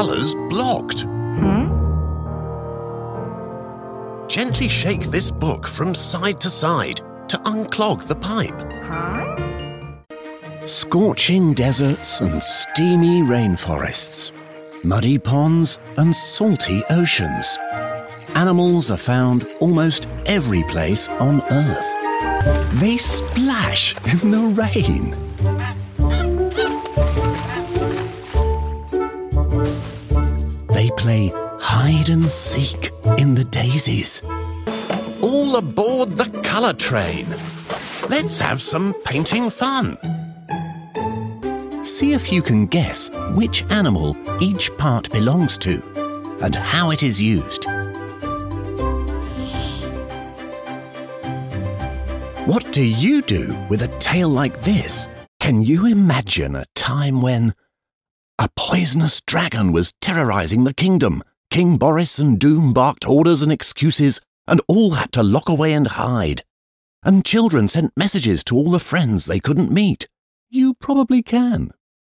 colours blocked. Gently shake this book from side to side to unclog the pipe. Scorching deserts and steamy rainforests, muddy ponds and salty oceans. Animals are found almost every place on Earth. They splash in the rain. They play hide and seek in the daisies. All aboard the colour train. Let's have some painting fun. See if you can guess which animal each part belongs to and how it is used. What do you do with a tale like this? Can you imagine a time when a poisonous dragon was terrorising the kingdom? King Boris and Doom barked orders and excuses, and all had to lock away and hide. And children sent messages to all the friends they couldn't meet. You probably can.